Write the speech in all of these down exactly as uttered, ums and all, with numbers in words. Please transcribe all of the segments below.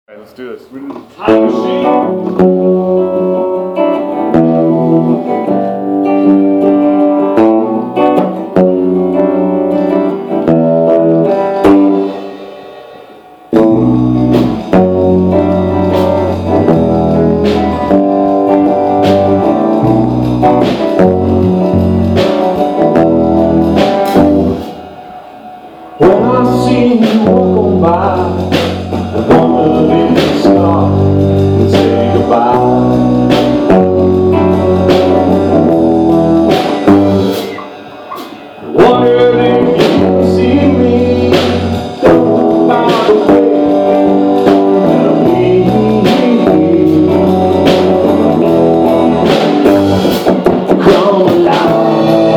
All right, let's do this. We're doing the time machine. When I see you walk on by, I wonder if you stop and say goodbye. I wonder if you see me, don't by the way that we come alive.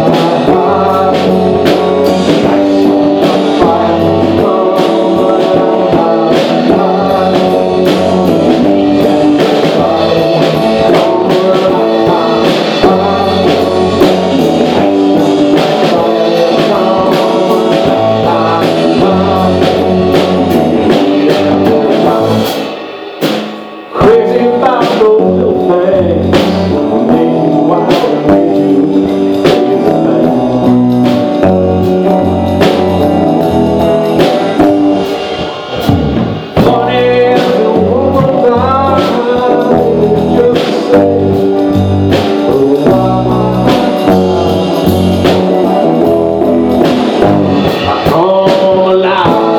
Crazy about those little things that make you wild and make you crazy things. Funny as a woman dies, just say, oh, why? I come alive.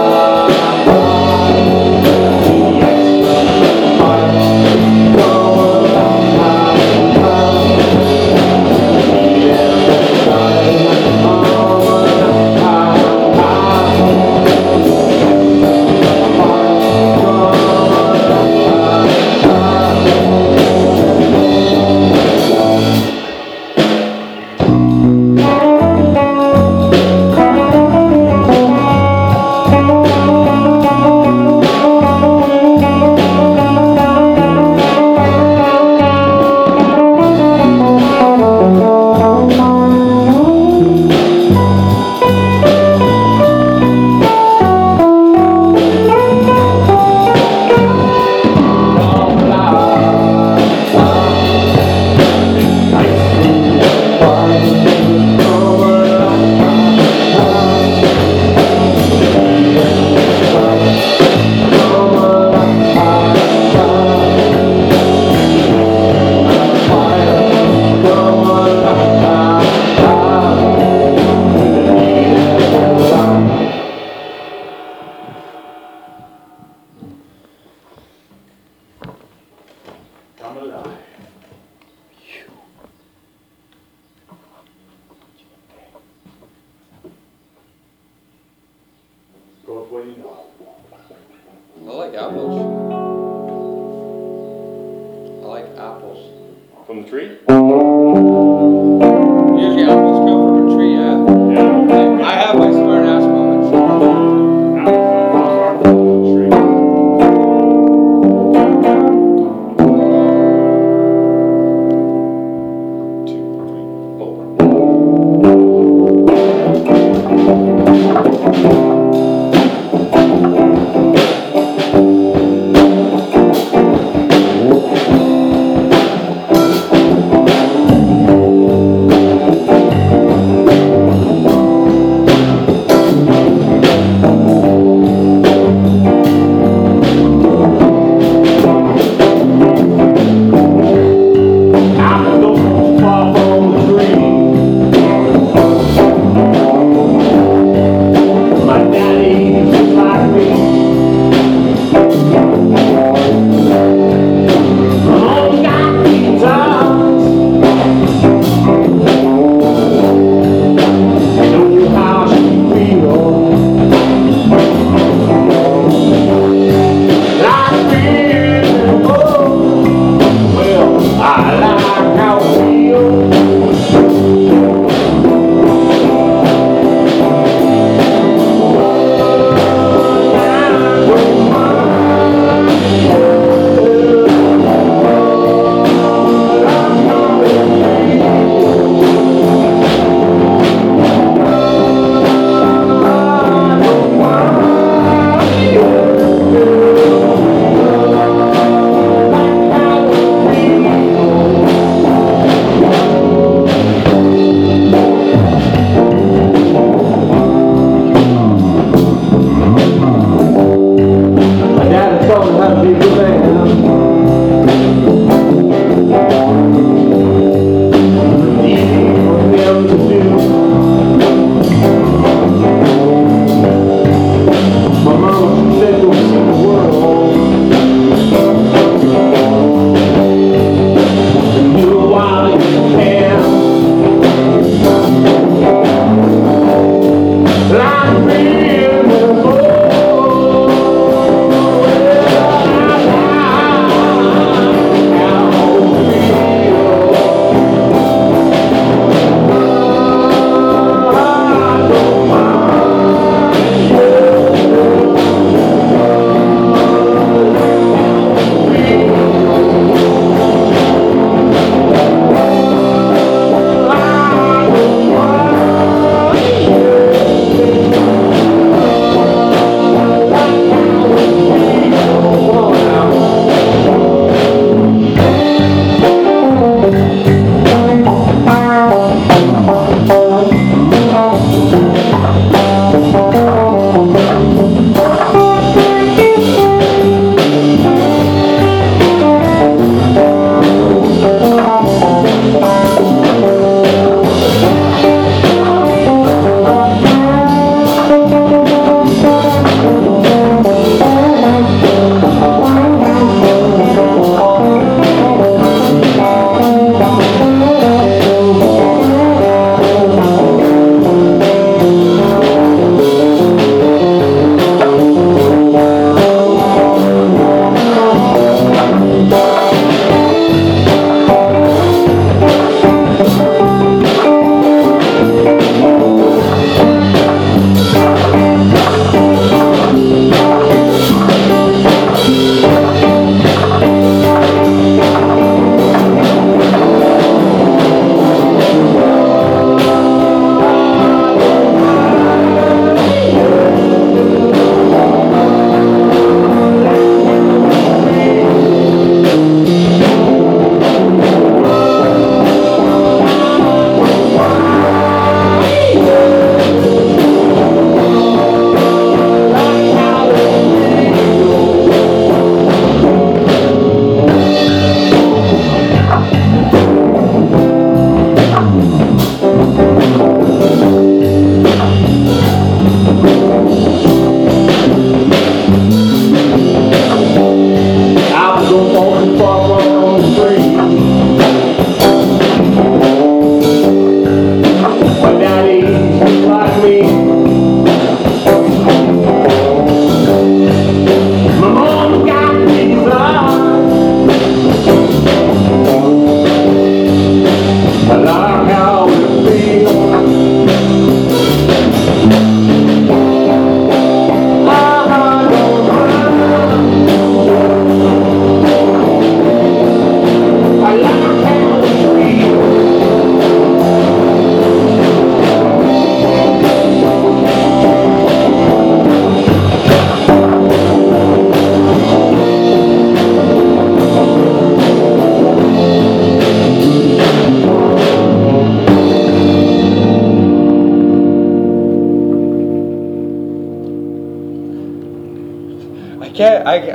Come alive. Go with what you know. I like apples. I like apples. From the tree? Usually apples come from a tree, yeah. Yeah. I have my smart ass moments. Apples are from the tree.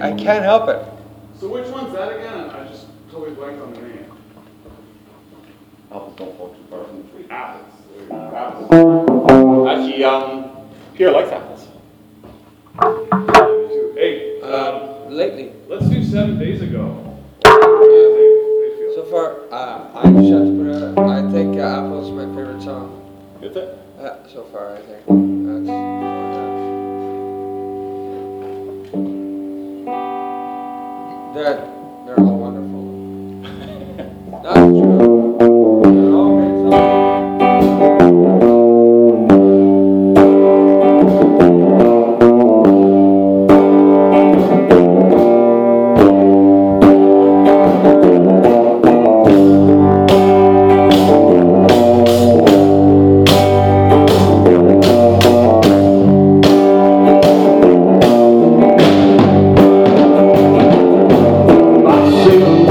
I, I can't help it. So which one's that again? I just totally blanked on the name. Apples don't fall too far from the tree. Apples. There you go. Apples. Actually, um, Pierre likes apples. Hey, Uh, um, lately, let's do seven days ago. uh, What do you feel? so far, uh, I just have to put it out. I think uh, Apple's my favorite song. Is it? Uh, so far, I think. That's They're, they're all wonderful. That's true. They're all great songs. I sail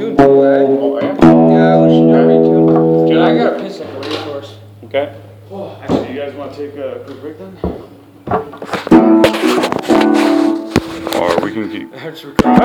retune too, eh? Oh, yeah? Yeah, we should do a retune. Dude, I gotta piss like a racehorse. Okay. Oh, actually, you guys want to take a quick break then? Or we can keep. That's recording.